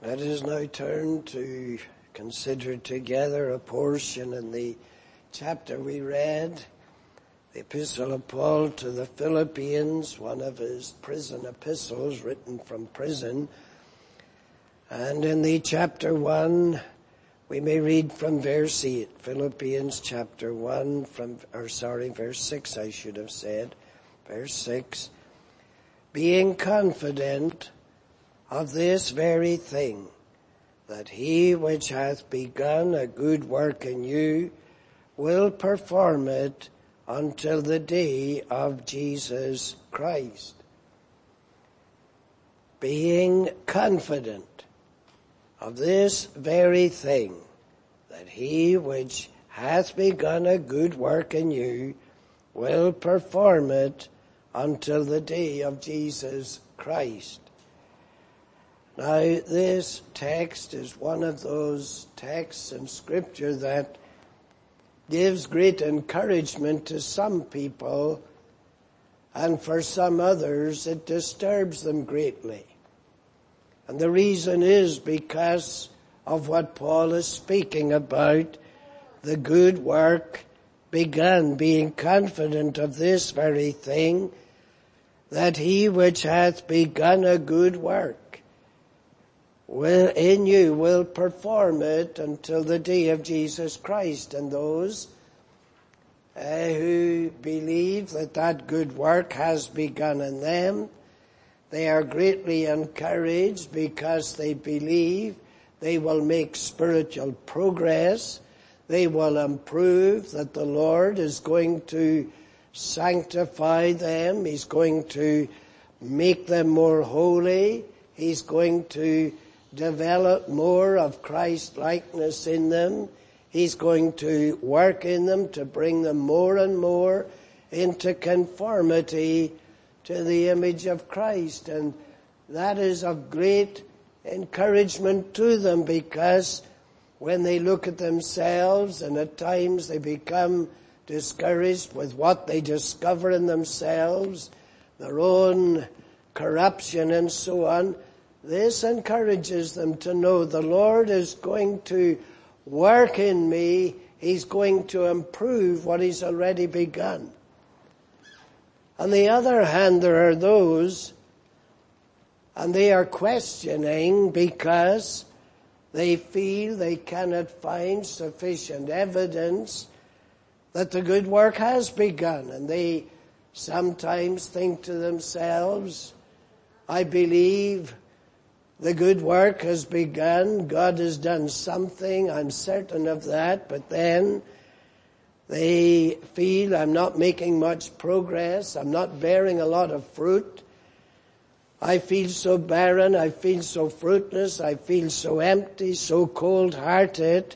Let us now turn to consider together a portion in the chapter we read, the Epistle of Paul to the Philippians, one of his prison epistles written from prison. And in the chapter 1, we may read from verse 8, Philippians chapter 1, verse 6 I should have said, verse 6. Being confident of this very thing, that he which hath begun a good work in you will perform it until the day of Jesus Christ. Being confident of this very thing, that he which hath begun a good work in you will perform it until the day of Jesus Christ. Now, this text is one of those texts in Scripture that gives great encouragement to some people, and for some others it disturbs them greatly. And the reason is because of what Paul is speaking about, the good work begun, being confident of this very thing, that he which hath begun a good work in you will perform it until the day of Jesus Christ. And those who believe that that good work has begun in them, they are greatly encouraged because they believe they will make spiritual progress. They will improve, that the Lord is going to sanctify them. He's going to make them more holy. He's going to develop more of Christ likeness in them. He's going to work in them to bring them more and more into conformity to the image of Christ. And that is of great encouragement to them, because when they look at themselves and at times they become discouraged with what they discover in themselves, their own corruption and so on, this encourages them to know the Lord is going to work in me. He's going to improve what He's already begun. On the other hand, there are those, and they are questioning because they feel they cannot find sufficient evidence that the good work has begun. And they sometimes think to themselves, I believe the good work has begun. God has done something. I'm certain of that. But then they feel I'm not making much progress. I'm not bearing a lot of fruit. I feel so barren. I feel so fruitless. I feel so empty, so cold-hearted.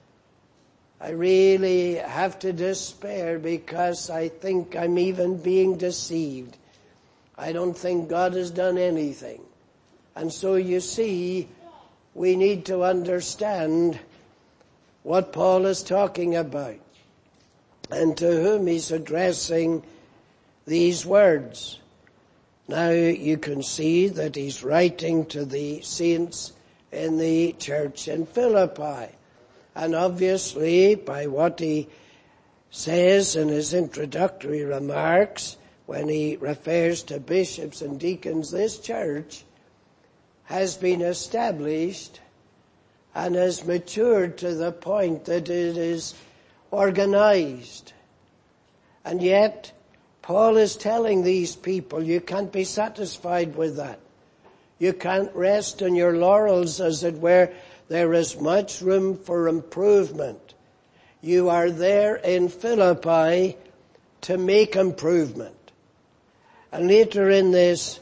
I really have to despair because I think I'm even being deceived. I don't think God has done anything. And so you see, we need to understand what Paul is talking about and to whom he's addressing these words. Now you can see that he's writing to the saints in the church in Philippi. And obviously, by what he says in his introductory remarks, when he refers to bishops and deacons, this church has been established and has matured to the point that it is organized. And yet, Paul is telling these people, you can't be satisfied with that. You can't rest on your laurels, as it were. There is much room for improvement. You are there in Philippi to make improvement. And later in this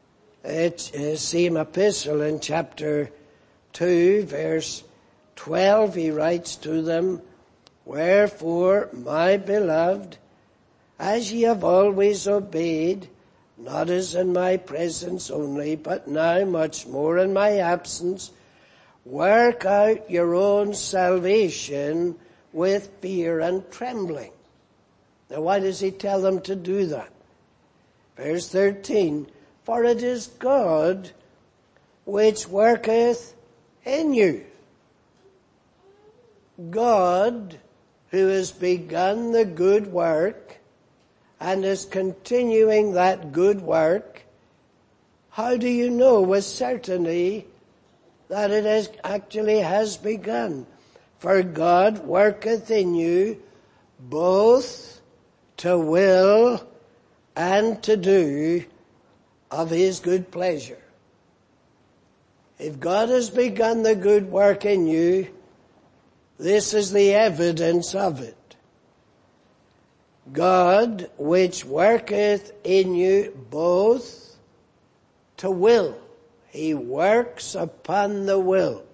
same epistle, in chapter 2, verse 12, he writes to them, Wherefore, my beloved, as ye have always obeyed, not as in my presence only, but now much more in my absence, work out your own salvation with fear and trembling. Now why does he tell them to do that? Verse 13, For it is God which worketh in you. God, who has begun the good work and is continuing that good work, how do you know with certainty that it actually has begun? For God worketh in you both to will and to do of his good pleasure. If God has begun the good work in you, this is the evidence of it. God, which worketh in you both to will. He works upon the will.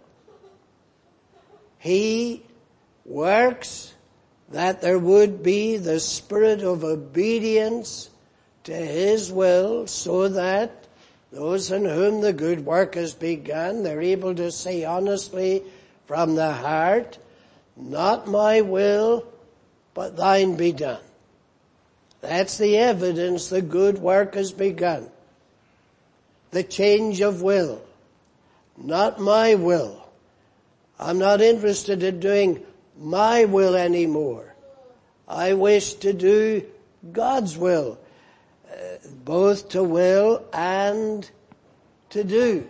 He works that there would be the spirit of obedience to his will, so that those in whom the good work has begun, they're able to say honestly from the heart, not my will, but thine be done. That's the evidence the good work has begun. The change of will. Not my will. I'm not interested in doing my will anymore. I wish to do God's will. Both to will and to do.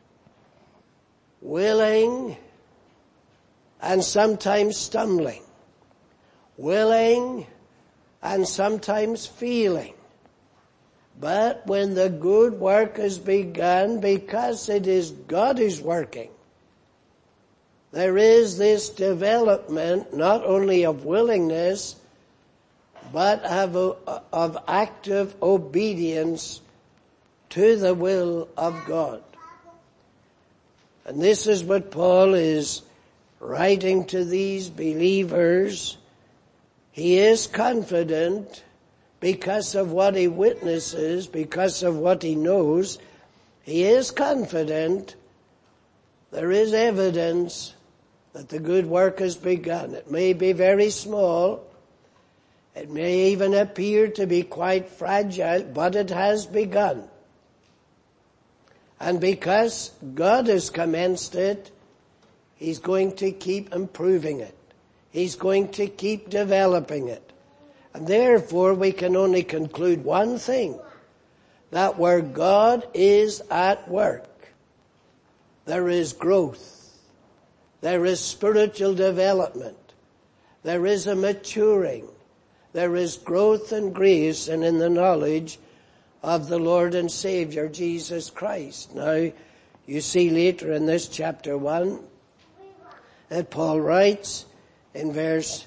Willing and sometimes stumbling. Willing and sometimes feeling. But when the good work has begun, because it is God who's working, there is this development not only of willingness, but of active obedience to the will of God. And this is what Paul is writing to these believers. He is confident because of what he witnesses, because of what he knows. He is confident. There is evidence that the good work has begun. It may be very small. It may even appear to be quite fragile, but it has begun. And because God has commenced it, he's going to keep improving it. He's going to keep developing it. And therefore we can only conclude one thing, that where God is at work, there is growth. There is spiritual development. There is a maturing. There is growth and grace and in the knowledge of the Lord and Savior Jesus Christ. Now, you see later in this chapter 1 that Paul writes in verse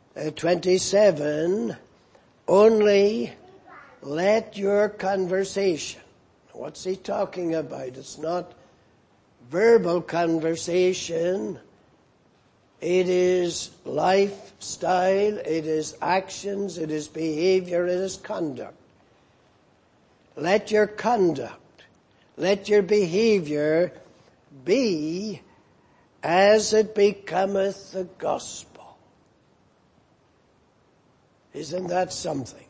27, only let your conversation. What's he talking about? It's not verbal conversation. It is lifestyle, it is actions, it is behavior, it is conduct. Let your conduct, let your behavior be as it becometh the gospel. Isn't that something?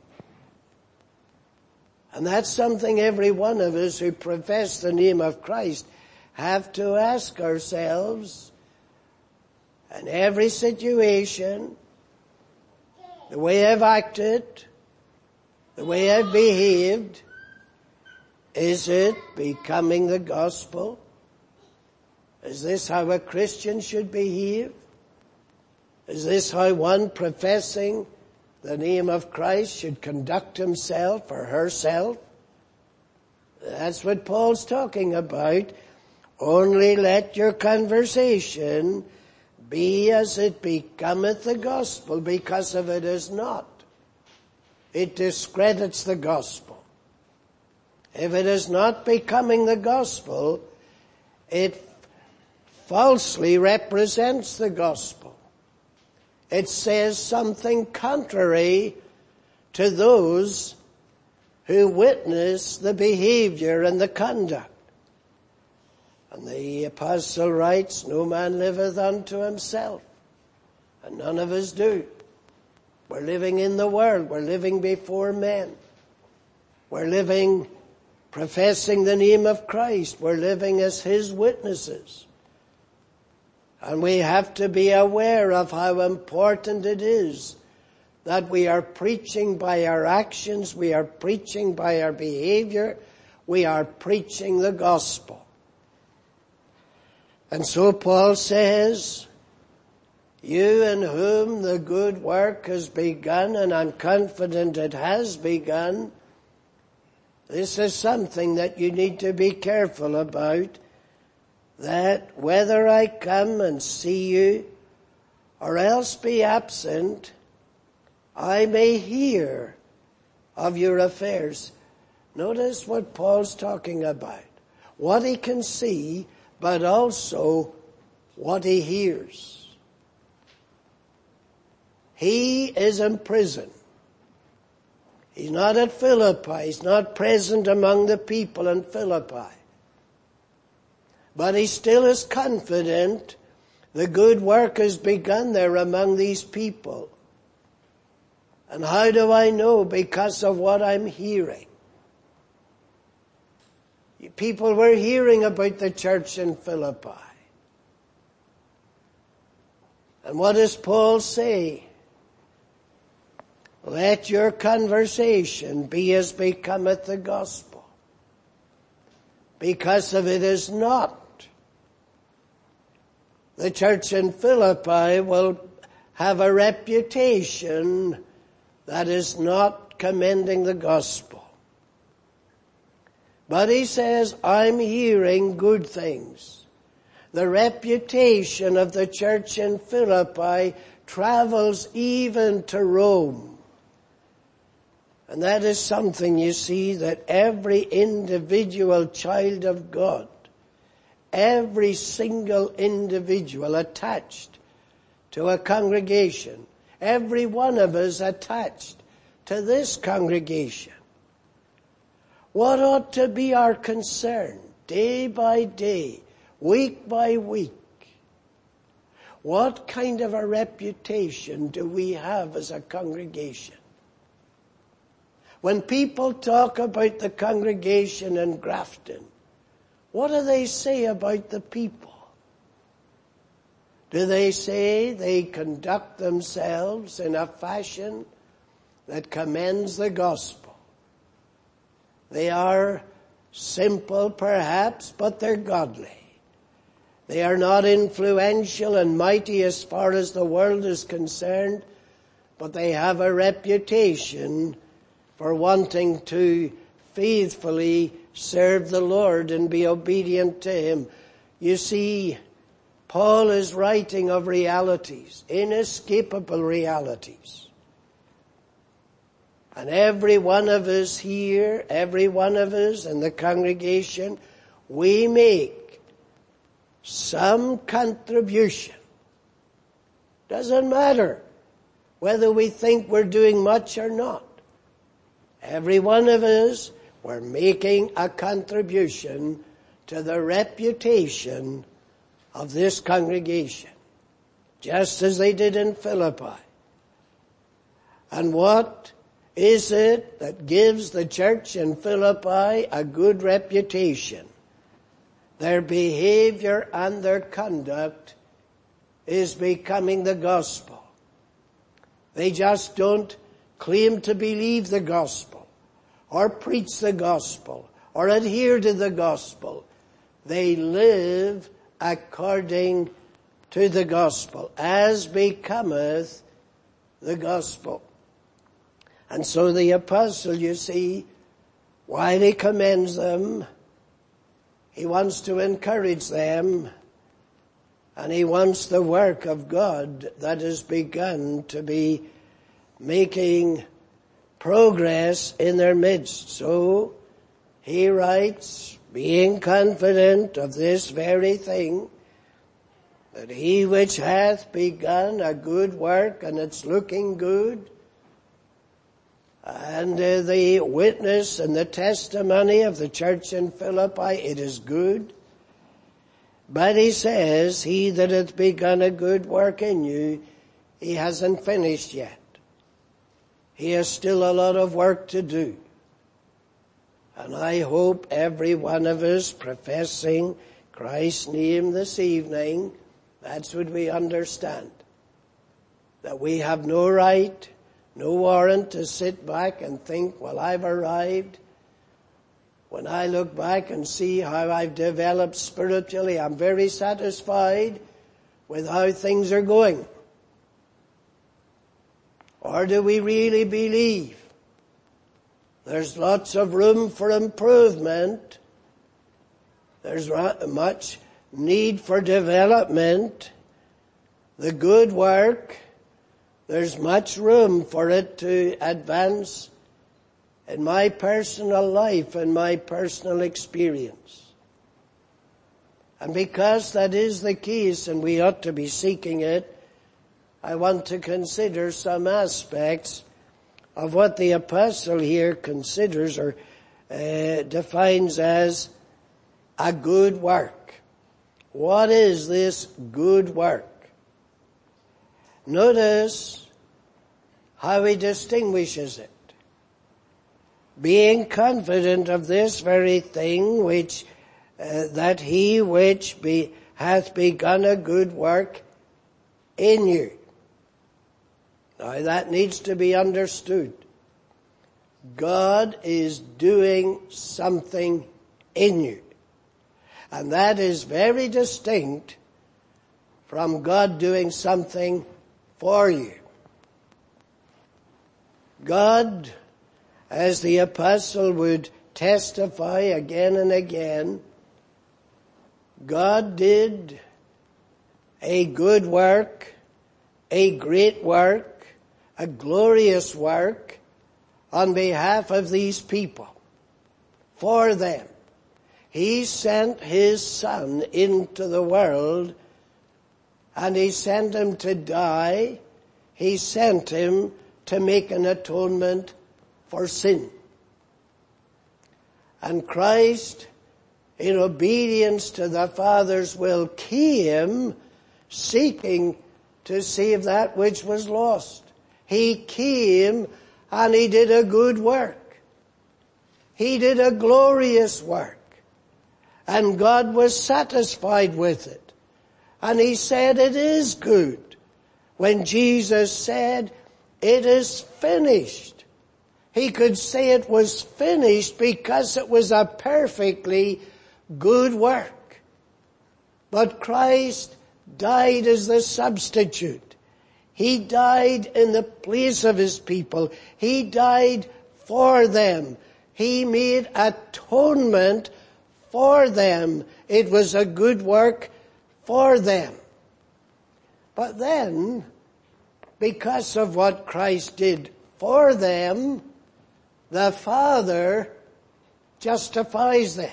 And that's something every one of us who profess the name of Christ have to ask ourselves. In every situation, the way I've acted, the way I've behaved, is it becoming the gospel? Is this how a Christian should behave? Is this how one professing the name of Christ should conduct himself or herself? That's what Paul's talking about. Only let your conversation be as it becometh the gospel, because if it is not, it discredits the gospel. If it is not becoming the gospel, it falsely represents the gospel. It says something contrary to those who witness the behavior and the conduct. And the apostle writes, no man liveth unto himself. And none of us do. We're living in the world. We're living before men. We're living professing the name of Christ. We're living as his witnesses. And we have to be aware of how important it is that we are preaching by our actions, we are preaching by our behavior, we are preaching the gospel. And so Paul says, you in whom the good work has begun, and I'm confident it has begun, this is something that you need to be careful about, that whether I come and see you or else be absent, I may hear of your affairs. Notice what Paul's talking about. What he can see, but also what he hears. He is in prison. He's not at Philippi. He's not present among the people in Philippi. But he still is confident the good work has begun there among these people. And how do I know? Because of what I'm hearing. People were hearing about the church in Philippi. And what does Paul say? Let your conversation be as becometh the gospel. Because if it is not, the church in Philippi will have a reputation that is not commending the gospel. But he says, I'm hearing good things. The reputation of the church in Philippi travels even to Rome. And that is something, you see, that every individual child of God, every single individual attached to a congregation, every one of us attached to this congregation, what ought to be our concern day by day, week by week? What kind of a reputation do we have as a congregation? When people talk about the congregation in Grafton, what do they say about the people? Do they say they conduct themselves in a fashion that commends the gospel? They are simple perhaps, but they're godly. They are not influential and mighty as far as the world is concerned, but they have a reputation for wanting to faithfully serve the Lord and be obedient to Him. You see, Paul is writing of realities, inescapable realities. And every one of us here, every one of us in the congregation, we make some contribution. Doesn't matter whether we think we're doing much or not. Every one of us, we're making a contribution to the reputation of this congregation, just as they did in Philippi. And what is it that gives the church in Philippi a good reputation? Their behavior and their conduct is becoming the gospel. They just don't claim to believe the gospel, or preach the gospel, or adhere to the gospel. They live according to the gospel, as becometh the gospel. And so the apostle, you see, while he commends them, he wants to encourage them, and he wants the work of God that has begun to be making progress in their midst. So he writes, being confident of this very thing, that he which hath begun a good work, and it's looking good, and the witness and the testimony of the church in Philippi, it is good. But he says, he that hath begun a good work in you, he hasn't finished yet. He has still a lot of work to do. And I hope every one of us professing Christ's name this evening That's what we understand. That we have no right, no warrant to sit back and think, well, I've arrived. When I look back and see how I've developed spiritually, I'm very satisfied with how things are going. Or do we really believe there's lots of room for improvement? There's much need for development. The good work, there's much room for it to advance in my personal life and my personal experience. And because that is the case and we ought to be seeking it, I want to consider some aspects of what the apostle here considers or defines as a good work. What is this good work? Notice how he distinguishes it. Being confident of this very thing which that he which hath begun a good work in you. Now that needs to be understood. God is doing something in you. And that is very distinct from God doing something for you. God, as the apostle would testify again and again, God did a good work, a great work, a glorious work on behalf of these people, for them. He sent His Son into the world, and He sent Him to die. He sent Him to make an atonement for sin. And Christ, in obedience to the Father's will, came seeking to save that which was lost. He came and He did a good work. He did a glorious work. And God was satisfied with it. And He said it is good. When Jesus said, it is finished, He could say it was finished because it was a perfectly good work. But Christ died as the substitute. He died in the place of His people. He died for them. He made atonement for them. It was a good work for them. But then, because of what Christ did for them, the Father justifies them.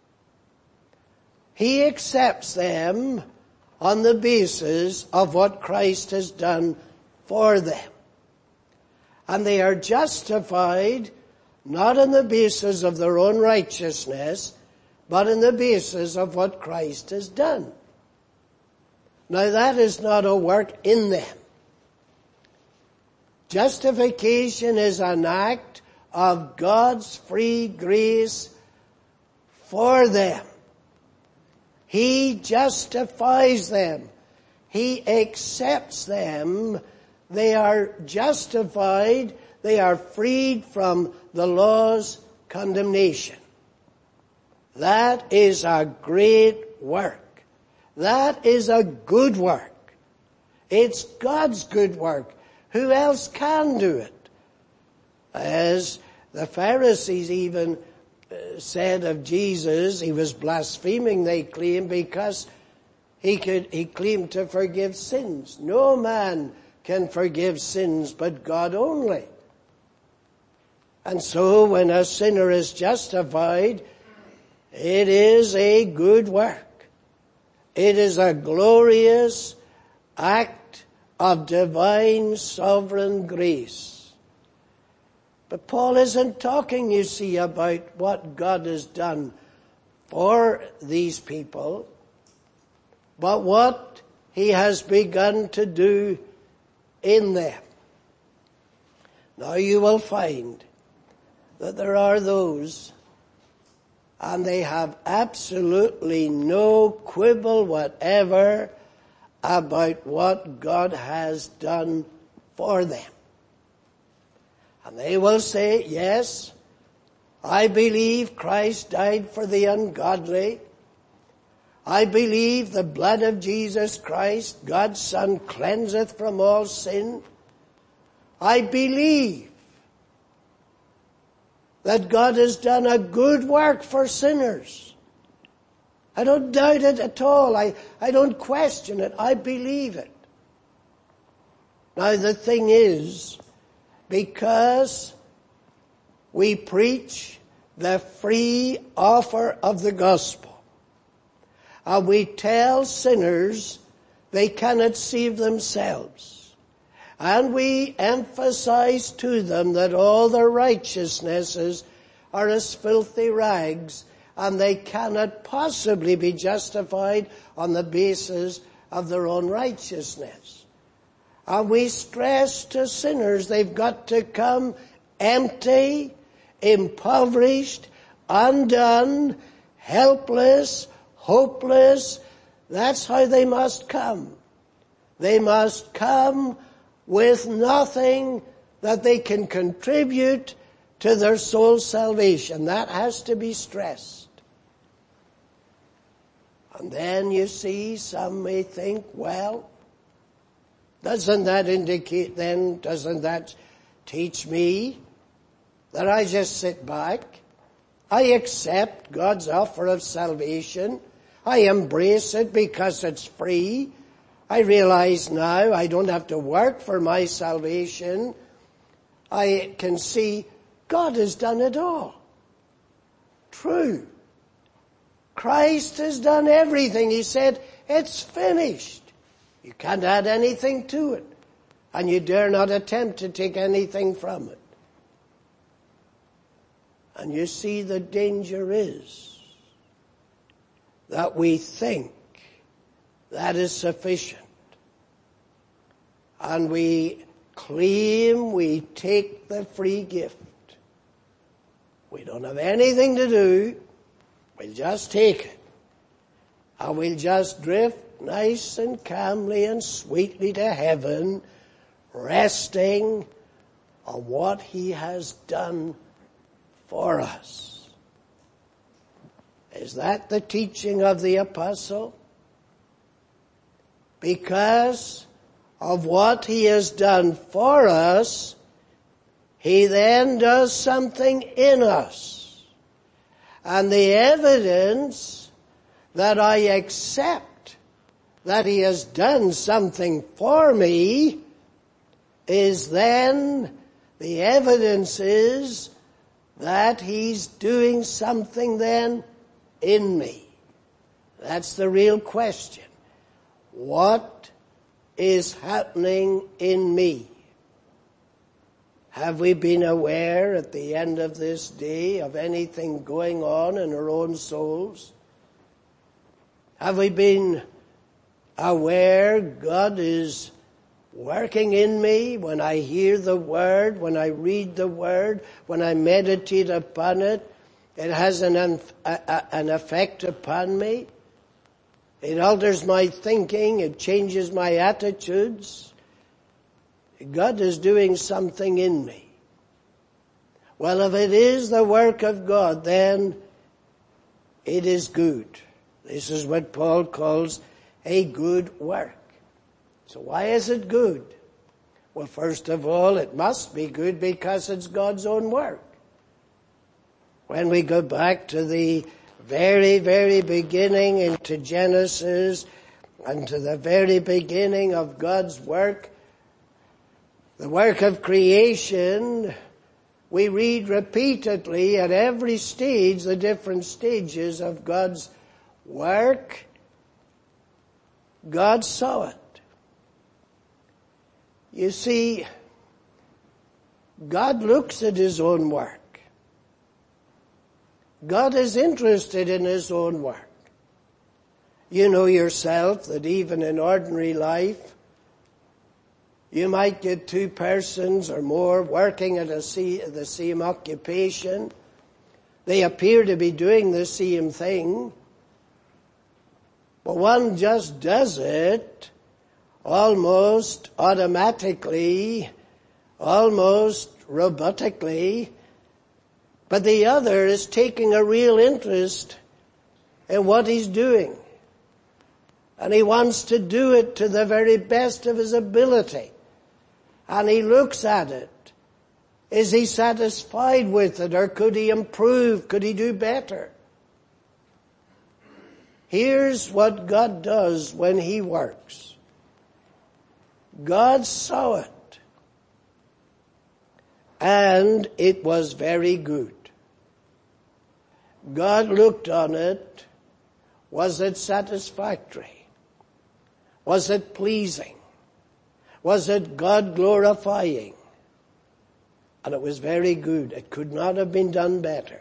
He accepts them on the basis of what Christ has done for them. And they are justified not on the basis of their own righteousness, but on the basis of what Christ has done. Now that is not a work in them. Justification is an act of God's free grace for them. He justifies them. He accepts them. They are justified. They are freed from the law's condemnation. That is a great work. That is a good work. It's God's good work. Who else can do it? As the Pharisees even said of Jesus, He was blaspheming, they claim, because he claimed to forgive sins. No man can forgive sins but God only. And so when a sinner is justified, it is a good work. It is a glorious act of divine sovereign grace. But Paul isn't talking, you see, about what God has done for these people, but what He has begun to do in them. Now you will find that there are those, and they have absolutely no quibble whatever about what God has done for them. And they will say, yes, I believe Christ died for the ungodly. I believe the blood of Jesus Christ, God's Son, cleanseth from all sin. I believe that God has done a good work for sinners. I don't doubt it at all. I don't question it. I believe it. Now the thing is, because we preach the free offer of the gospel, and we tell sinners they cannot save themselves, and we emphasize to them that all their righteousnesses are as filthy rags, and they cannot possibly be justified on the basis of their own righteousness. And we stress to sinners they've got to come empty, impoverished, undone, helpless, hopeless. That's how they must come. They must come with nothing that they can contribute to their soul's salvation. That has to be stressed. And then you see, some may think, well, doesn't that teach me that I just sit back? I accept God's offer of salvation. I embrace it because it's free. I realize now I don't have to work for my salvation. I can see God has done it all. True. Christ has done everything. He said, it's finished. You can't add anything to it. And you dare not attempt to take anything from it. And you see, the danger is that we think that is sufficient. And we claim we take the free gift. We don't have anything to do. We'll just take it. And we'll just drift nice and calmly and sweetly to heaven, resting on what He has done for us. Is that the teaching of the apostle? Because of what He has done for us, He then does something in us. And the evidence that I accept that He has done something for me is then, the evidence is that He's doing something then in me. That's the real question. What is happening in me? Have we been aware at the end of this day of anything going on in our own souls? Have we been aware God is working in me when I hear the Word, when I read the Word, when I meditate upon it? It has an effect upon me. It alters my thinking. It changes my attitudes. God is doing something in me. Well, if it is the work of God, then it is good. This is what Paul calls a good work. So why is it good? Well, first of all, it must be good because it's God's own work. When we go back to the very, very beginning, into Genesis, and to the very beginning of God's work, the work of creation, we read repeatedly at every stage, the different stages of God's work. God saw it. You see, God looks at His own work. God is interested in His own work. You know yourself that even in ordinary life, you might get two persons or more working at the same occupation. They appear to be doing the same thing, but one just does it almost automatically, almost robotically, but the other is taking a real interest in what he's doing. And he wants to do it to the very best of his ability. And he looks at it. Is he satisfied with it, or could he improve? Could he do better? Here's what God does when he works. God saw it, and it was very good. God looked on it. Was it satisfactory? Was it pleasing? Was it God glorifying? And it was very good. It could not have been done better.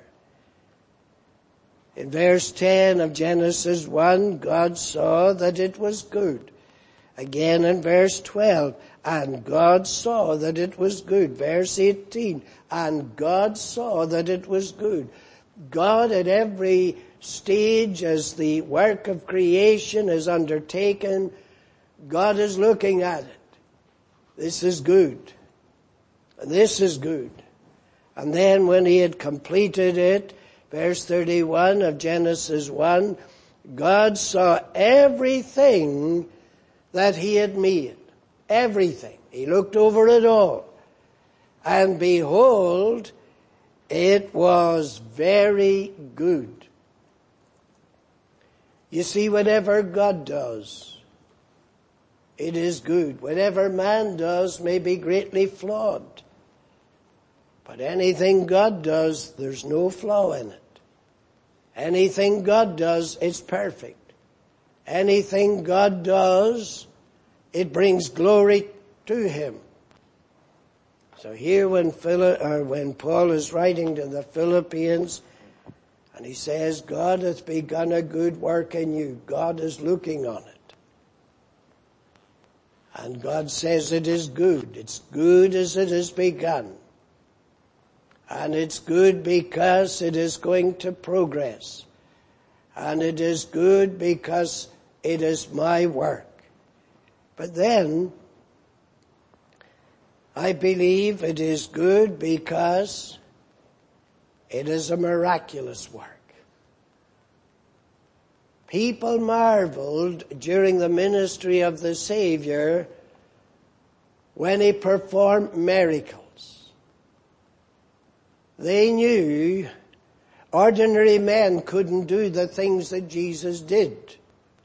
In verse 10 of Genesis 1, God saw that it was good. Again in verse 12, and God saw that it was good. Verse 18, and God saw that it was good. God at every stage as the work of creation is undertaken, God is looking at it. This is good. This is good. And then when he had completed it, verse 31 of Genesis 1, God saw everything that he had made. Everything. He looked over it all. And behold, it was very good. You see, whatever God does, it is good. Whatever man does may be greatly flawed. But anything God does, there's no flaw in it. Anything God does, it's perfect. Anything God does, it brings glory to him. So here when Paul is writing to the Philippians, and he says, God hath begun a good work in you. God is looking on it. And God says it is good. It's good as it has begun. And it's good because it is going to progress. And it is good because it is my work. But then, I believe it is good because it is a miraculous work. People marveled during the ministry of the Savior when he performed miracles. They knew ordinary men couldn't do the things that Jesus did.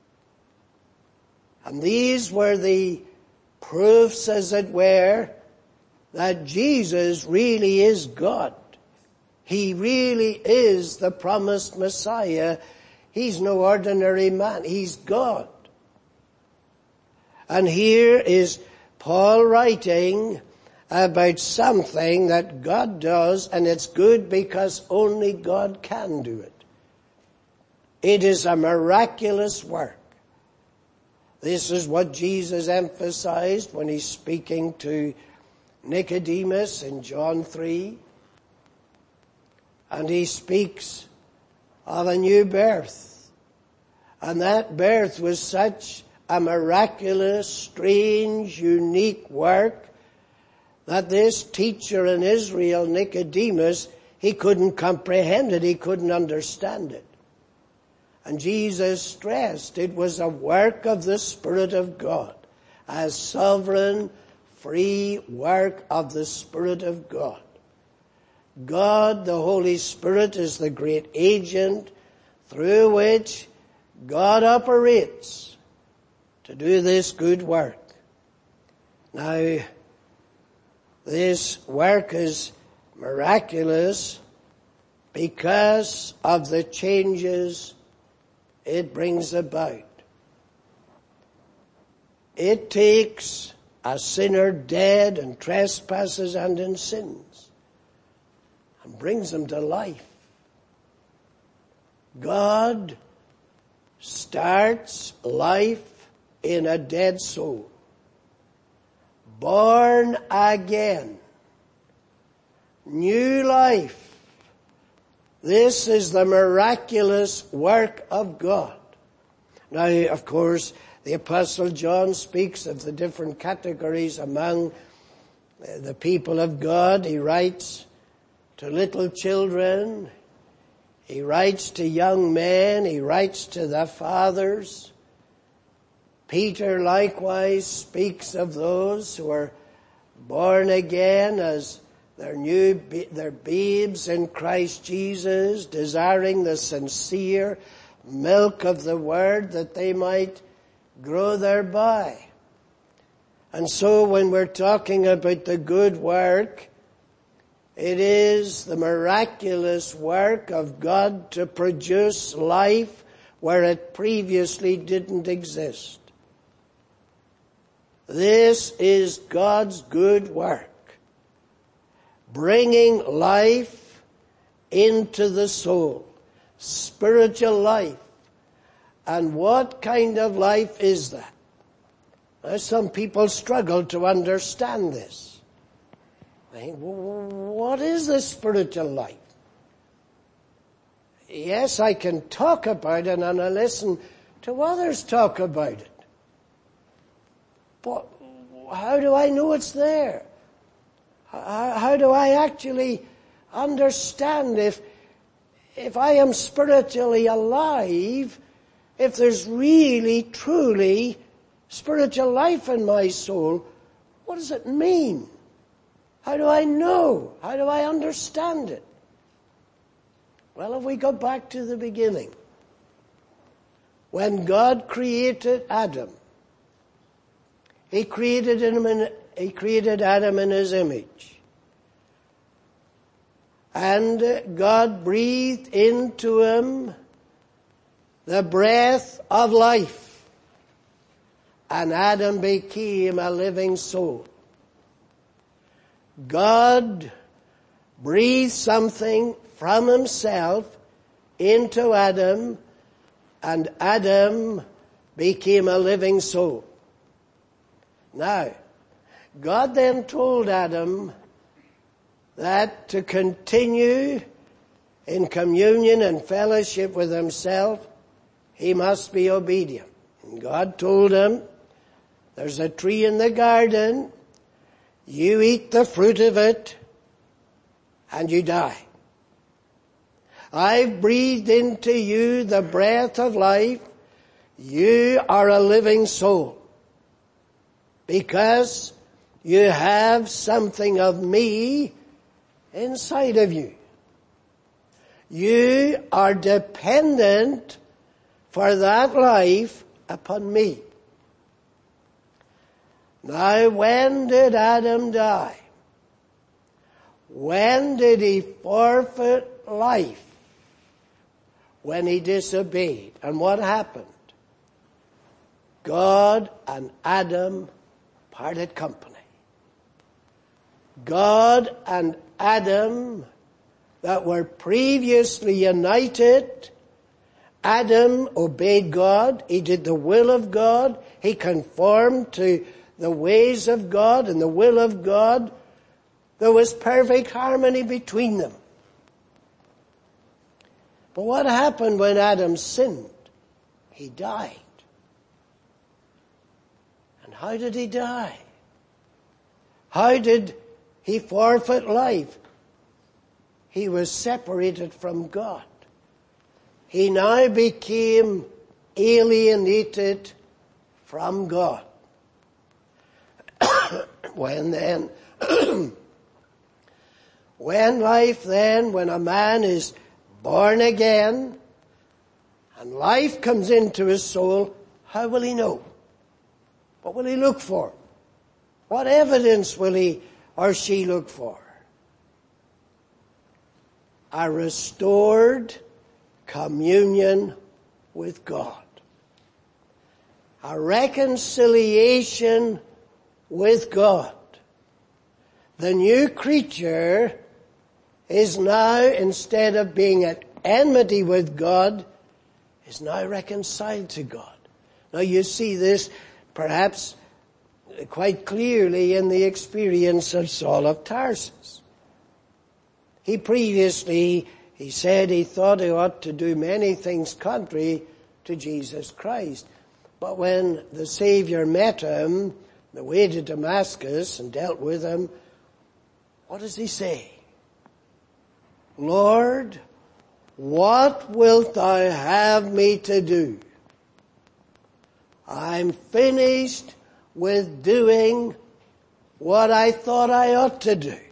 And these were the proofs, as it were, that Jesus really is God. He really is the promised Messiah. He's no ordinary man. He's God. And here is Paul writing about something that God does, and it's good because only God can do it. It is a miraculous work. This is what Jesus emphasized when he's speaking to Nicodemus in John 3. And he speaks of a new birth. And that birth was such a miraculous, strange, unique work that this teacher in Israel, Nicodemus, he couldn't comprehend it. He couldn't understand it. And Jesus stressed it was a work of the Spirit of God, a sovereign, free work of the Spirit of God. God, the Holy Spirit, is the great agent through which God operates to do this good work. Now, this work is miraculous because of the changes it brings about. It takes a sinner dead in trespasses and in sins and brings them to life. God starts life in a dead soul. Born again. New life. This is the miraculous work of God. Now, of course, the Apostle John speaks of the different categories among the people of God. He writes to little children. He writes to young men. He writes to the fathers. Peter likewise speaks of those who are born again as they're babes in Christ Jesus, desiring the sincere milk of the word that they might grow thereby. And so when we're talking about the good work, it is the miraculous work of God to produce life where it previously didn't exist. This is God's good work, bringing life into the soul, spiritual life. And what kind of life is that? Now, some people struggle to understand this. They think, what is this spiritual life? Yes, I can talk about it and I listen to others talk about it. But how do I know it's there? How do I actually understand if I am spiritually alive, if there's really, truly spiritual life in my soul? What does it mean? How do I know? How do I understand it? Well, if we go back to the beginning, when God created Adam, He created Adam in His image. And God breathed into him the breath of life. And Adam became a living soul. God breathed something from Himself into Adam, and Adam became a living soul. Now, God then told Adam that to continue in communion and fellowship with Himself, he must be obedient. And God told him, there's a tree in the garden, you eat the fruit of it, and you die. I've breathed into you the breath of life, you are a living soul. Because you have something of me inside of you. You are dependent for that life upon me. Now, when did Adam die? When did he forfeit life? When he disobeyed. And what happened? God and Adam parted company. God and Adam that were previously united, Adam obeyed God. He did the will of God. He conformed to the ways of God and the will of God. There was perfect harmony between them. But what happened when Adam sinned? He died. And how did he die? How did he forfeit life? He was separated from God. He now became alienated from God. When a man is born again and life comes into his soul, how will he know? What will he look for? What evidence will he or she look for? A restored communion with God. A reconciliation with God. The new creature is now, instead of being at enmity with God, is now reconciled to God. Now you see this perhaps quite clearly in the experience of Saul of Tarsus. He previously, he said he thought he ought to do many things contrary to Jesus Christ. But when the Savior met him, the way to Damascus, and dealt with him, what does he say? Lord, what wilt thou have me to do? I'm finished with doing what I thought I ought to do.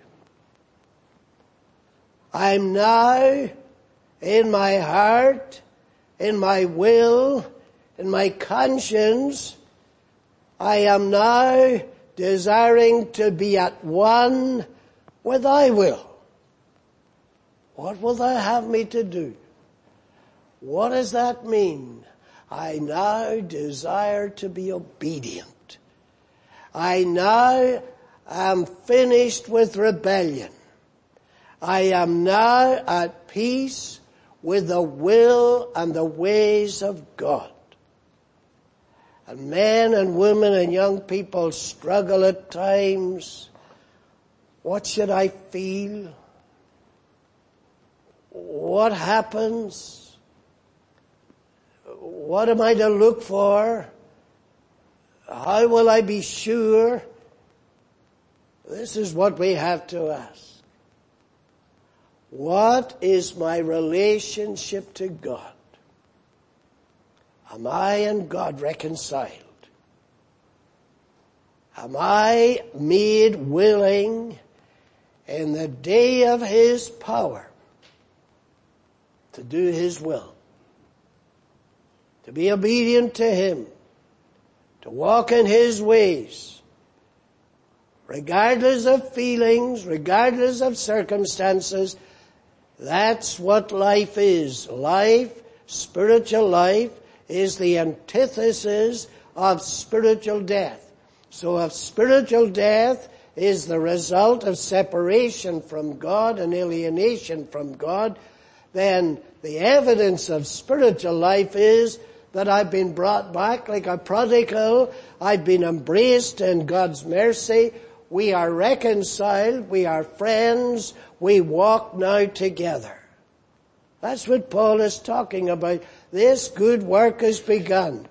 I'm now, in my heart, in my will, in my conscience, I am now desiring to be at one with thy will. What will thou have me to do? What does that mean? I now desire to be obedient. I now am finished with rebellion. I am now at peace with the will and the ways of God. And men and women and young people struggle at times. What should I feel? What happens? What am I to look for? How will I be sure? This is what we have to ask. What is my relationship to God? Am I and God reconciled? Am I made willing in the day of His power to do His will? To be obedient to Him, to walk in His ways, regardless of feelings, regardless of circumstances. That's what life is. Life, spiritual life, is the antithesis of spiritual death. So if spiritual death is the result of separation from God and alienation from God, then the evidence of spiritual life is that I've been brought back like a prodigal. I've been embraced in God's mercy. We are reconciled. We are friends. We walk now together. That's what Paul is talking about. This good work has begun.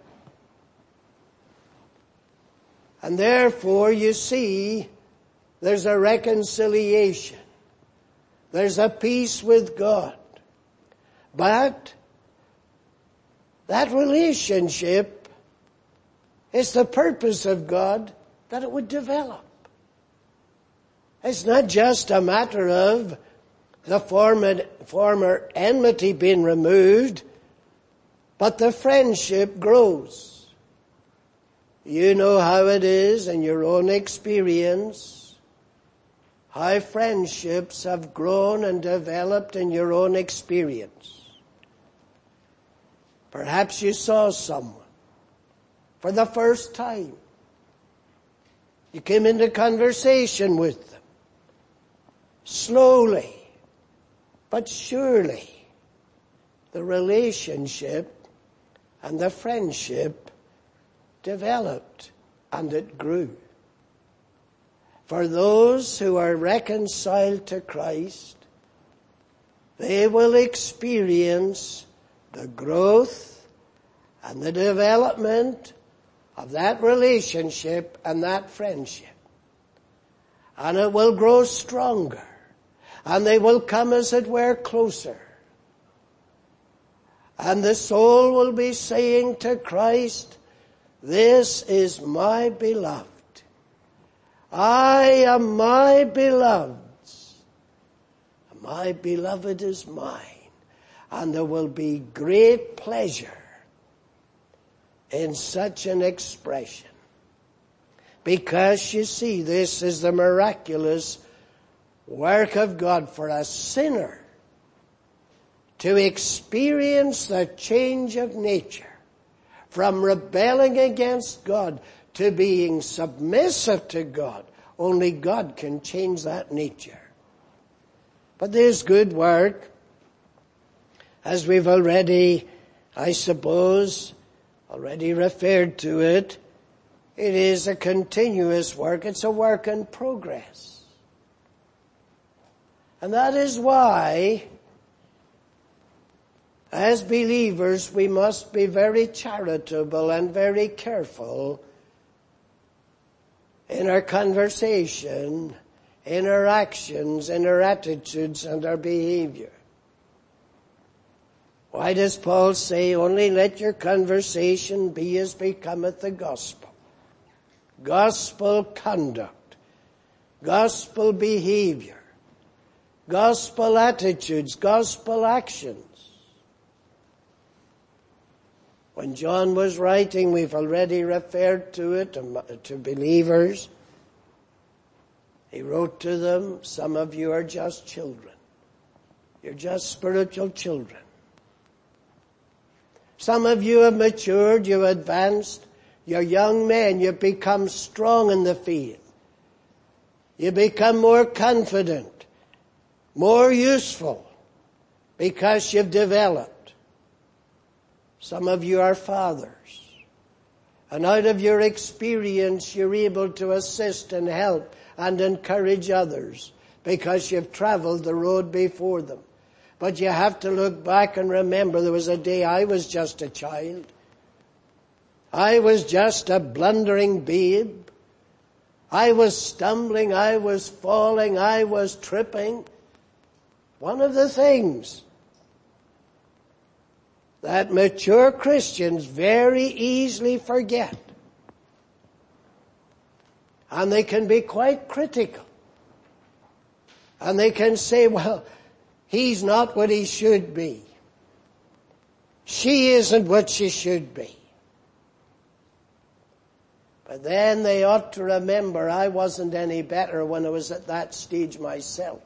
And therefore, you see, there's a reconciliation. There's a peace with God. But that relationship is the purpose of God that it would develop. It's not just a matter of the former enmity being removed, but the friendship grows. You know how it is in your own experience, how friendships have grown and developed in your own experience. Perhaps you saw someone for the first time. You came into conversation with them. Slowly, but surely, the relationship and the friendship developed and it grew. For those who are reconciled to Christ, they will experience the growth and the development of that relationship and that friendship. And it will grow stronger. And they will come, as it were, closer. And the soul will be saying to Christ, this is my beloved. I am my beloved's. My beloved is mine. And there will be great pleasure in such an expression. Because, you see, this is the miraculous work of God for a sinner to experience the change of nature from rebelling against God to being submissive to God. Only God can change that nature. But there's good work, as we've already, I suppose, already referred to it. It is a continuous work. It's a work in progress. And that is why As believers, we must be very charitable and very careful in our conversation, in our actions, in our attitudes and our behavior. Why does Paul say, only let your conversation be as becometh the gospel? Gospel conduct, gospel behavior, gospel attitudes, gospel actions. When John was writing, we've already referred to it, to believers. He wrote to them, some of you are just children. You're just spiritual children. Some of you have matured, you've advanced, you're young men, you've become strong in the faith. You become more confident, more useful, because you've developed. Some of you are fathers, and out of your experience you're able to assist and help and encourage others because you've traveled the road before them. But you have to look back and remember there was a day I was just a child. I was just a blundering babe. I was stumbling, I was falling, I was tripping. One of the things that mature Christians very easily forget, and they can be quite critical, and they can say, well, he's not what he should be. She isn't what she should be. But then they ought to remember I wasn't any better when I was at that stage myself.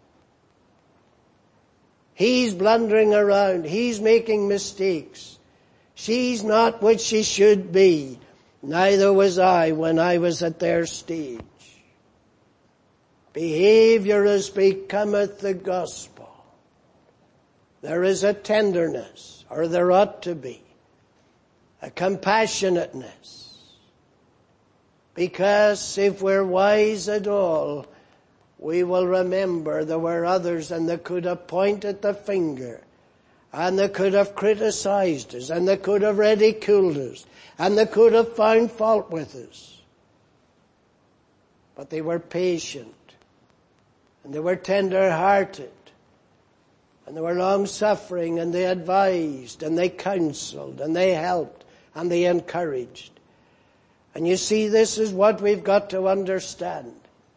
He's blundering around. He's making mistakes. She's not what she should be. Neither was I when I was at their stage. Behavior as becometh the gospel. There is a tenderness, or there ought to be, a compassionateness. Because if we're wise at all, we will remember there were others and they could have pointed the finger, and they could have criticized us, and they could have ridiculed us, and they could have found fault with us. But they were patient, and they were tender-hearted, and they were long-suffering, and they advised, and they counseled, and they helped, and they encouraged. And you see, this is what we've got to understand.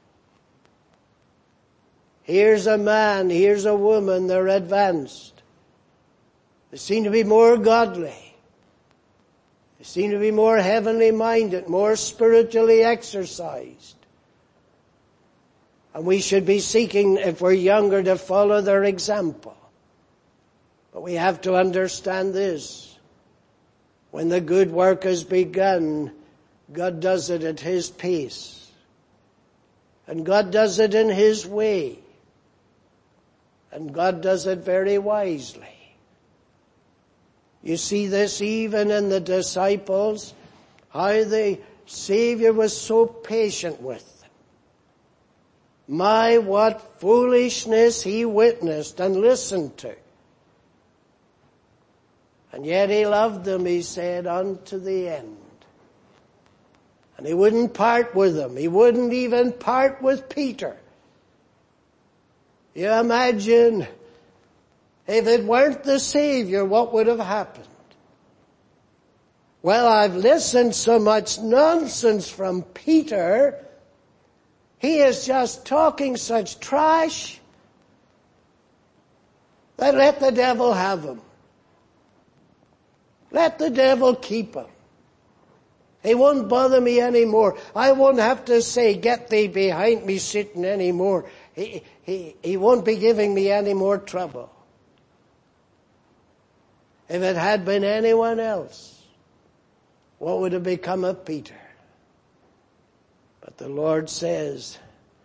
Here's a man, here's a woman, they're advanced. They seem to be more godly. They seem to be more heavenly minded, more spiritually exercised. And we should be seeking, if we're younger, to follow their example. But we have to understand this. When the good work has begun, God does it at His pace. And God does it in His way. And God does it very wisely. You see this even in the disciples, how the Savior was so patient with them. My, what foolishness He witnessed and listened to. And yet He loved them, He said, unto the end. And He wouldn't part with them. He wouldn't even part with Peter. You imagine, if it weren't the Savior, what would have happened? Well, I've listened so much nonsense from Peter. He is just talking such trash that let the devil have him. Let the devil keep him. He won't bother me anymore. I won't have to say, get thee behind me, Satan, anymore. He won't be giving me any more trouble. If it had been anyone else, what would have become of Peter? But the Lord says,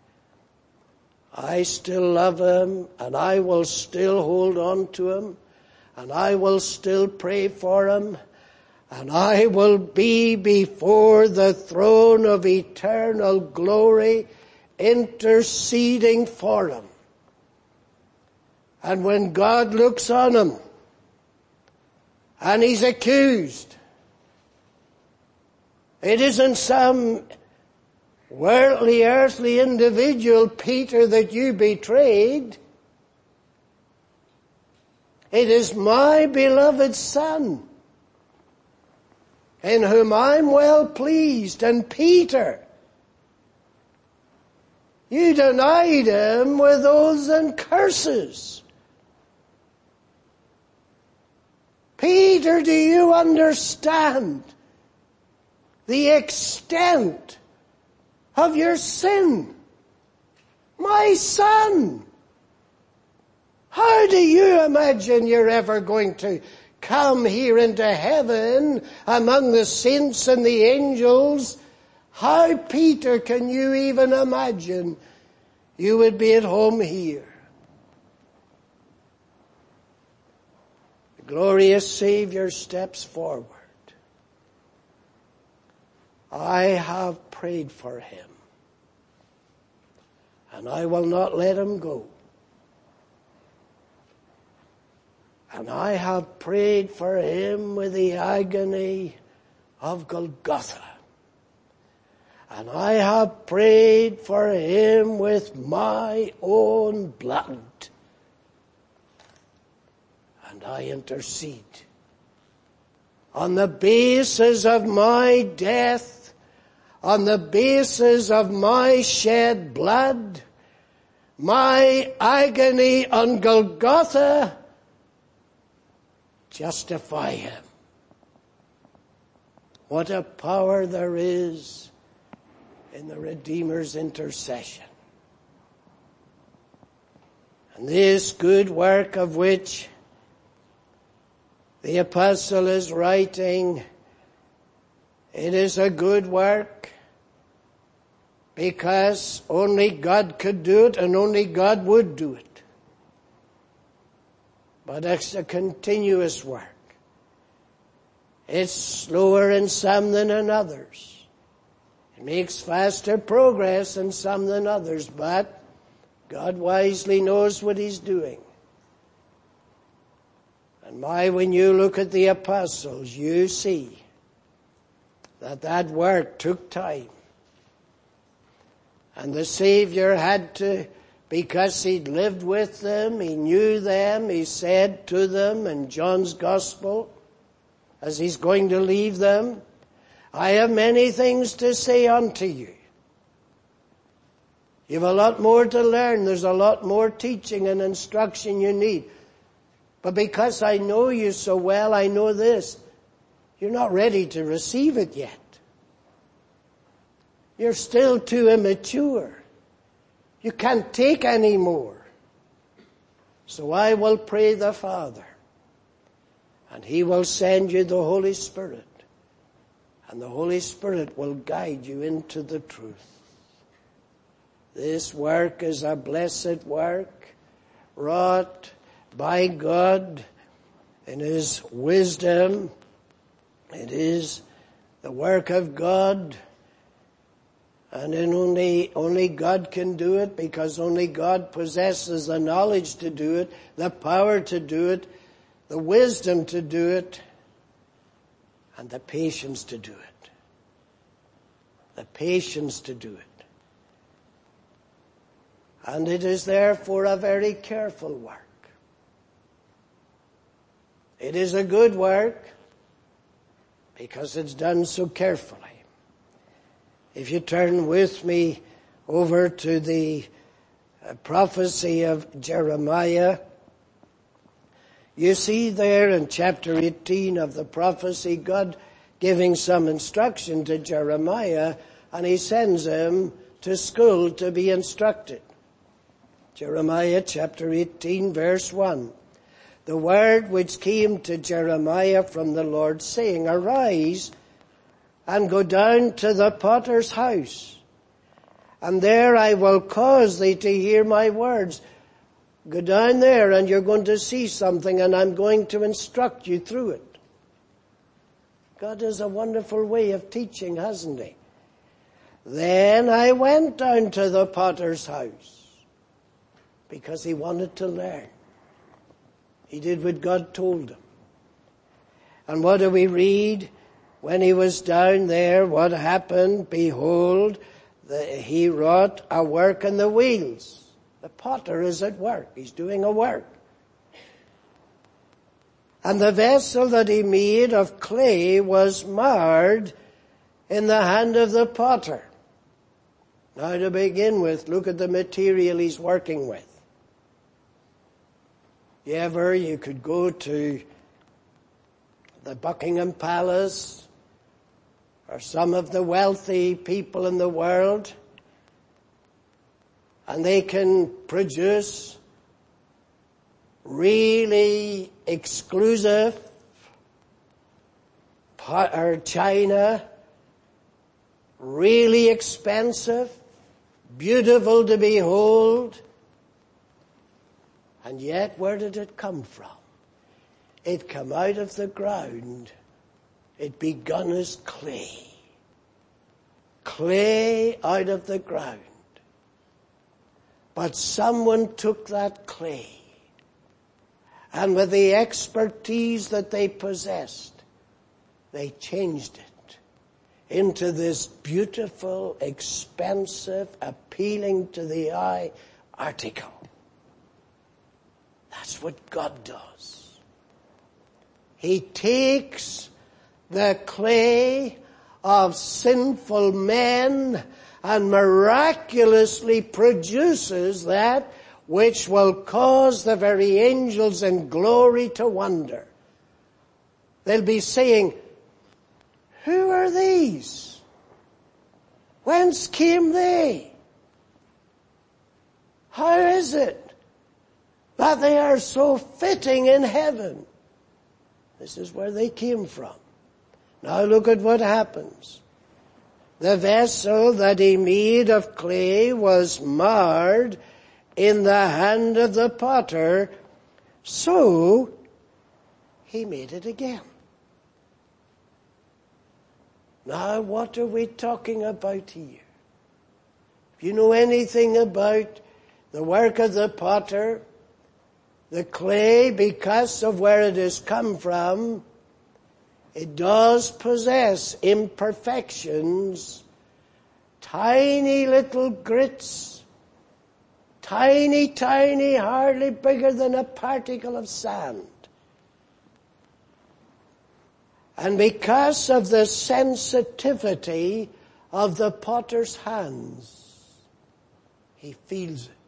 I still love him, and I will still hold on to him, and I will still pray for him, and I will be before the throne of eternal glory, interceding for him. And when God looks on him, And he's accused. It isn't some worldly, earthly individual, Peter, that you betrayed. It is my beloved Son, in whom I'm well pleased. And Peter, you denied him with oaths and curses. Peter, do you understand the extent of your sin? My son, how do you imagine you're ever going to come here into heaven among the saints and the angels? How, Peter, can you even imagine you would be at home here? The glorious Savior steps forward. I have prayed for him, and I will not let him go. And I have prayed for him with the agony of Golgotha. And I have prayed for him with my own blood. And I intercede on the basis of my death, on the basis of my shed blood, my agony on Golgotha. Justify him. What a power there is in the Redeemer's intercession. And this good work of which the apostle is writing, it is a good work because only God could do it and only God would do it. But it's a continuous work. It's slower in some than in others. It makes faster progress in some than others, but God wisely knows what he's doing. And when you look at the apostles, you see that work took time. And the Savior had to, because he'd lived with them, he knew them, he said to them in John's Gospel, as he's going to leave them, I have many things to say unto you. You have a lot more to learn. There's a lot more teaching and instruction you need. But because I know you so well, I know this. You're not ready to receive it yet. You're still too immature. You can't take any more. So I will pray the Father, and he will send you the Holy Spirit, and the Holy Spirit will guide you into the truth. This work is a blessed work, wrought by God in his wisdom. It is the work of God. And then only God can do it, because only God possesses the knowledge to do it, the power to do it, the wisdom to do it, and the patience to do it. The patience to do it. And it is therefore a very careful work. It is a good work because it's done so carefully. If you turn with me over to the prophecy of Jeremiah, you see there in chapter 18 of the prophecy, God giving some instruction to Jeremiah, and he sends him to school to be instructed. Jeremiah chapter 18 verse 1. The word which came to Jeremiah from the Lord, saying, Arise, and go down to the potter's house, and there I will cause thee to hear my words. Go down there and you're going to see something, and I'm going to instruct you through it. God has a wonderful way of teaching, hasn't he? Then I went down to the potter's house, because he wanted to learn. He did what God told him. And what do we read? When he was down there, what happened? Behold, he wrought a work in the wheels. The potter is at work. He's doing a work. And the vessel that he made of clay was marred in the hand of the potter. Now to begin with, look at the material he's working with. You could go to the Buckingham Palace or some of the wealthy people in the world, and they can produce really exclusive china, really expensive, beautiful to behold. And yet, where did it come from? It came out of the ground. It begun as clay. Clay out of the ground. But someone took that clay, and with the expertise that they possessed, they changed it into this beautiful, expensive, appealing to the eye article. That's what God does. He takes the clay of sinful men and miraculously produces that which will cause the very angels in glory to wonder. They'll be saying, who are these? Whence came they? How is it that they are so fitting in heaven? This is where they came from. Now look at what happens. The vessel that he made of clay was marred in the hand of the potter, so he made it again. Now what are we talking about here? If you know anything about the work of the potter, the clay, because of where it has come from, it does possess imperfections, tiny little grits, tiny, hardly bigger than a particle of sand. And because of the sensitivity of the potter's hands, he feels it.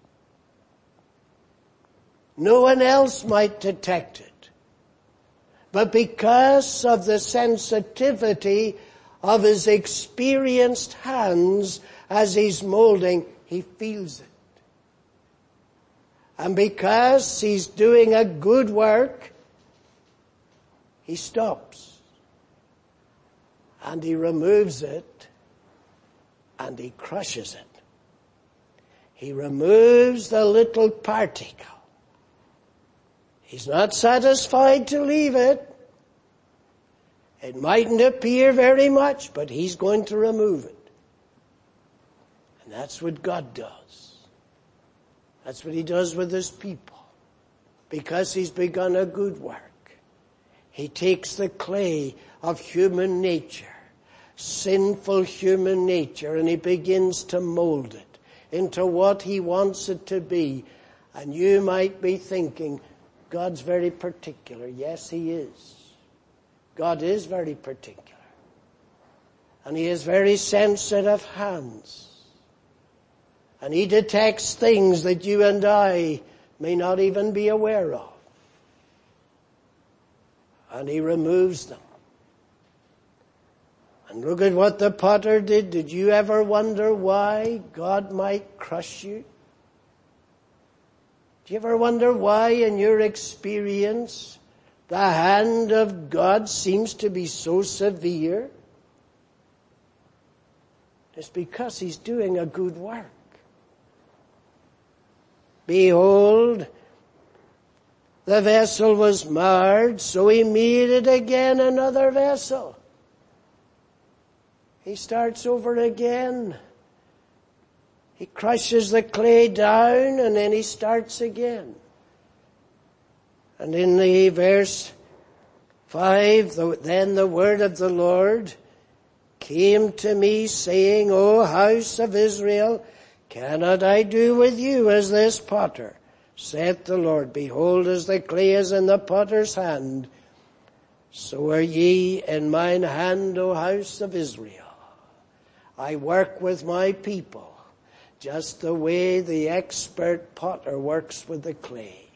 No one else might detect it. But because of the sensitivity of his experienced hands as he's molding, he feels it. And because he's doing a good work, he stops. And he removes it, and he crushes it. He removes the little particle. He's not satisfied to leave it. It mightn't appear very much, but he's going to remove it. And that's what God does. That's what he does with his people. Because he's begun a good work. He takes the clay of human nature, sinful human nature, and he begins to mold it into what he wants it to be. And you might be thinking, God's very particular. Yes, he is. God is very particular. And he has very sensitive hands. And he detects things that you and I may not even be aware of. And he removes them. And look at what the potter did. Did you ever wonder why God might crush you? Do you ever wonder why in your experience the hand of God seems to be so severe? It's because he's doing a good work. Behold, the vessel was marred, so he made it again another vessel. He starts over again. He crushes the clay down and then he starts again. And in the verse 5, then the word of the Lord came to me, saying, O house of Israel, cannot I do with you as this potter? Saith the Lord, behold, as the clay is in the potter's hand, so are ye in mine hand, O house of Israel. I work with my people, just the way the expert potter works with the clay.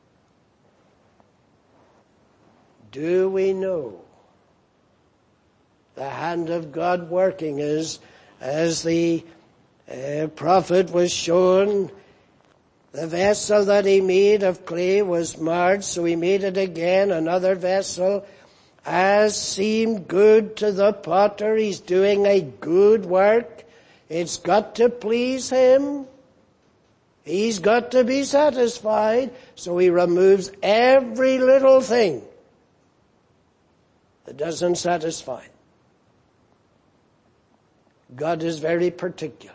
Do we know the hand of God working is, as the prophet was shown, the vessel that he made of clay was marred, so he made it again, another vessel, as seemed good to the potter. He's doing a good work. It's got to please him. He's got to be satisfied, so he removes every little thing that doesn't satisfy him. God is very particular.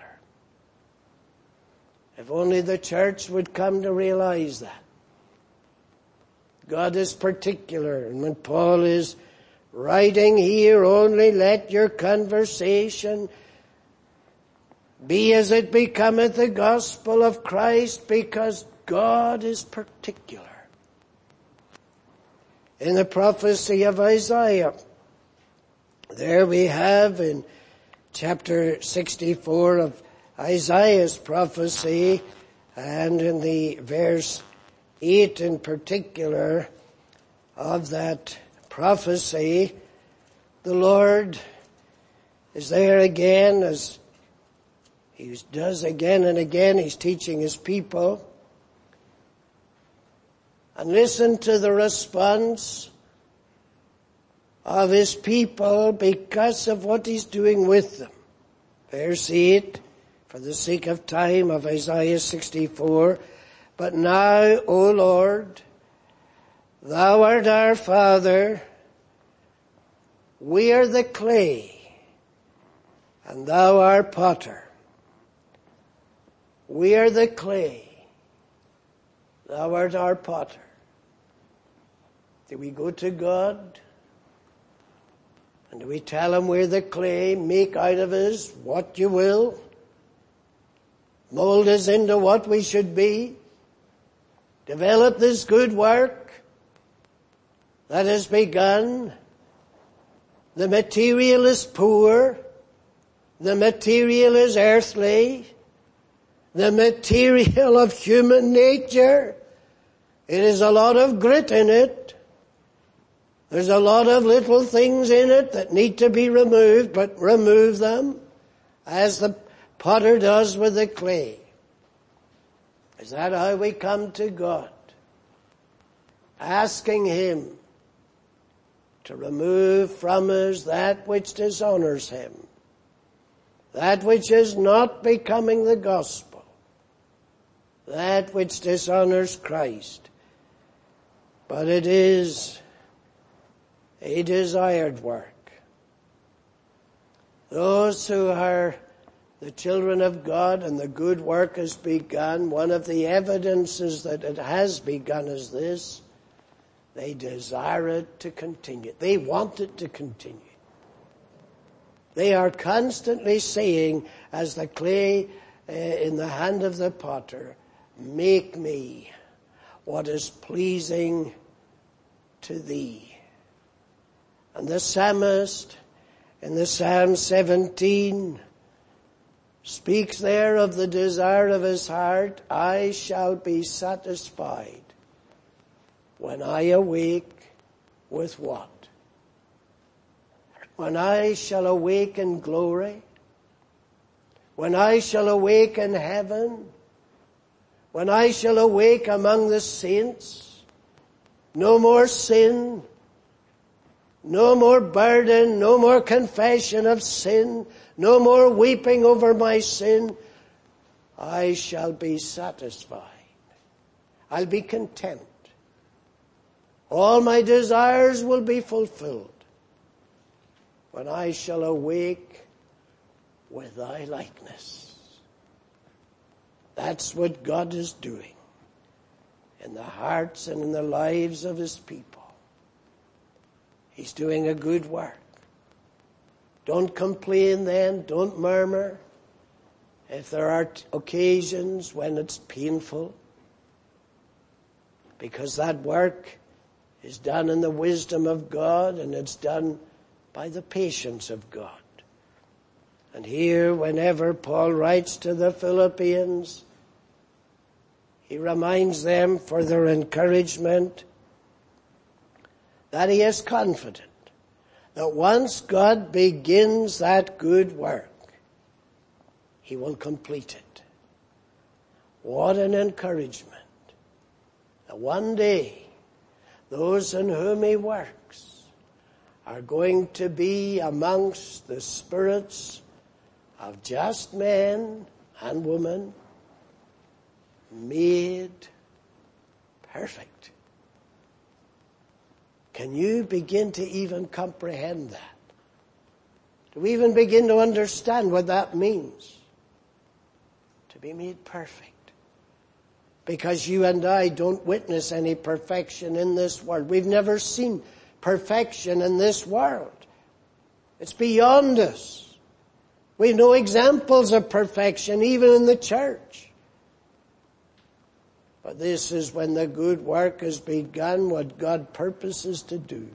If only the church would come to realize that. God is particular. And when Paul is writing here, only let your conversation be as it becometh the gospel of Christ, because God is particular. In the prophecy of Isaiah, there we have in chapter 64 of Isaiah's prophecy, and in the verse 8 in particular of that prophecy, the Lord is there again, as he does again and again. He's teaching his people. And listen to the response of his people because of what he's doing with them. Verse 8, for the sake of time, of Isaiah 64. But now, O Lord, thou art our Father, we are the clay, and thou art potter. We are the clay, thou art our potter. Do we go to God? And do we tell him we're the clay, make out of us what you will? Mold us into what we should be? Develop this good work that has begun. The material is poor. The material is earthly. The material of human nature. It is a lot of grit in it. There's a lot of little things in it that need to be removed, but remove them as the potter does with the clay. Is that how we come to God? Asking him to remove from us that which dishonors him, that which is not becoming the gospel, that which dishonors Christ. But it is a desired work. Those who are the children of God and the good work has begun, one of the evidences that it has begun is this: they desire it to continue. They want it to continue. They are constantly saying, as the clay in the hand of the potter, make me what is pleasing to thee. And the psalmist in the Psalm 17 speaks there of the desire of his heart. I shall be satisfied when I awake with what? When I shall awake in glory, when I shall awake in heaven, when I shall awake among the saints, no more sin, no more burden, no more confession of sin, no more weeping over my sin. I shall be satisfied. I'll be content. All my desires will be fulfilled when I shall awake with thy likeness. That's what God is doing in the hearts and in the lives of his people. He's doing a good work. Don't complain then. Don't murmur. If there are occasions when it's painful, because that work is done in the wisdom of God and it's done by the patience of God. And here, whenever Paul writes to the Philippians, he reminds them for their encouragement that he is confident that once God begins that good work, he will complete it. What an encouragement that one day those in whom he works are going to be amongst the spirits of just men and women made perfect. Can you begin to even comprehend that? Do we even begin to understand what that means? To be made perfect. Because you and I don't witness any perfection in this world. We've never seen perfection in this world. It's beyond us. We've no examples of perfection even in the church. But this is when the good work has begun, what God purposes to do.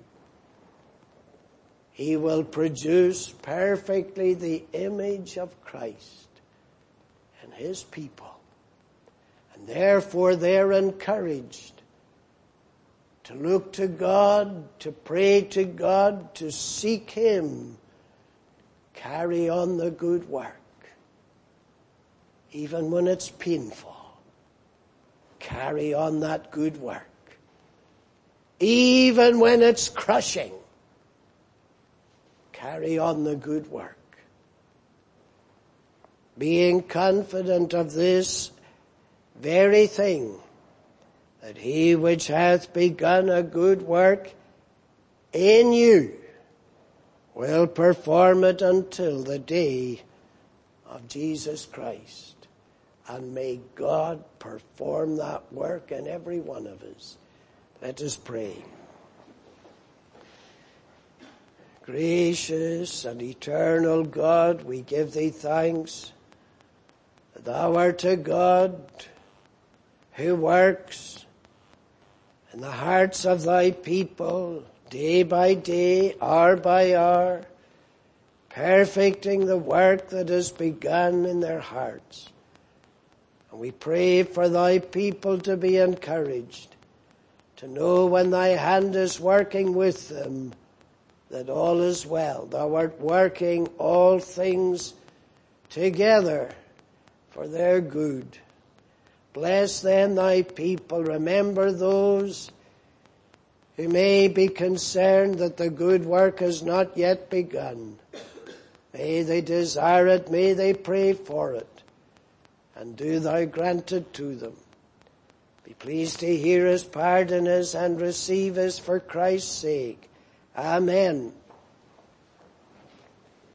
He will produce perfectly the image of Christ and his people. And therefore they're encouraged to look to God, to pray to God, to seek him, carry on the good work, even when it's painful. Carry on that good work. Even when it's crushing, carry on the good work. Being confident of this very thing, that he which hath begun a good work in you will perform it until the day of Jesus Christ. And may God perform that work in every one of us. Let us pray. Gracious and eternal God, we give thee thanks that thou art a God who works in the hearts of thy people day by day, hour by hour, perfecting the work that is begun in their hearts. And we pray for thy people to be encouraged, to know when thy hand is working with them, that all is well. Thou art working all things together for their good. Bless then thy people. Remember those who may be concerned that the good work has not yet begun. May they desire it, may they pray for it. And do thou grant it to them. Be pleased to hear us, pardon us, and receive us for Christ's sake. Amen.